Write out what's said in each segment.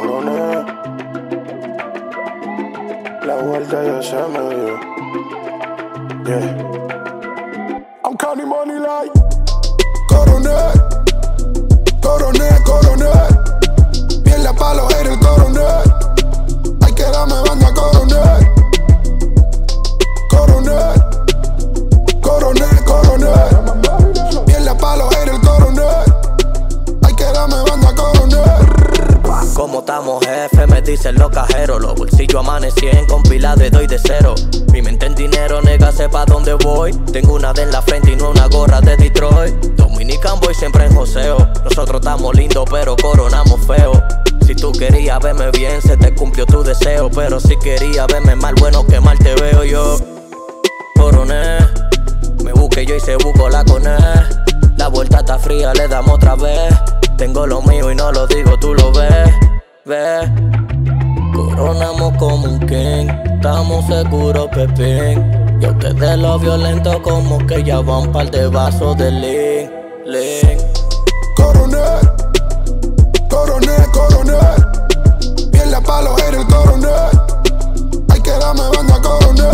Coroné, la vuelta ya se me dio. Yeah. I'm counting money like Coroné, coroné, coroné. Bien la palo era el coroné. Hay que darme banda coroné. Coroné, coroné, coroné. Bien la palo era el coroné. Hay que darme banda coroné. Como estamos, jefe, me dicen los cajeros. Los bolsillos amanecien con pila de doy de cero. Mi mente en dinero, nega, sepa dónde voy. Tengo una de en la frente y no una gorra de Detroit. Dominican boy siempre en joseo. Nosotros estamos lindos pero coronamos feo. Si tú querías verme bien, se te cumplió tu deseo. Pero si querías verme mal, bueno, que mal te veo yo. Coroné, me busqué yo y se buscó la coné. La vuelta está fría, le damos otra vez. Tengo lo mío y no lo digo, tú lo ves, ves. Coronamos como un king, estamos seguros, Pepín. Y a ustedes lo violento como que ya va un par de vasos de lean. Coroné, coroné, coroné. Bien la palo era el coroné. Hay que darme banda coroné.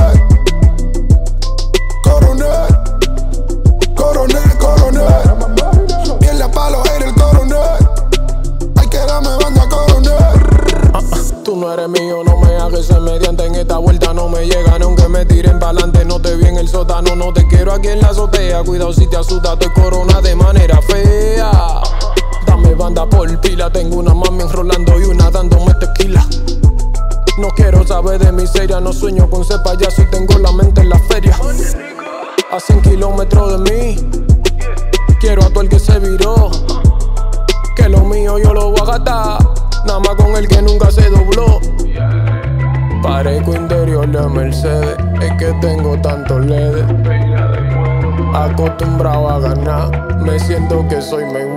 Coroné, coroné, coroné. Bien la palo era el coroné. Hay que darme banda coroné. Tú no eres mío, no me hagas ser mediante. En esta vuelta no me llegan, aunque me tiren pa'lante. No te vi en el sótano, no te quiero aquí en la azotea. Cuidado si te asusta, estoy corona de manera fea. Dame banda por pila, tengo una mami enrolando y una dándome tequila. No quiero saber de miseria, no sueño con ser payaso y tengo la mente en la feria. A 100 kilómetros de mí, quiero a todo el que se viró. Que lo mío yo lo voy a gastar, nada más con el que nunca se dobló. Parezco interior de Mercedes, es que tengo tantos LEDs. Acostumbrado a ganar, me siento que soy Mayweather.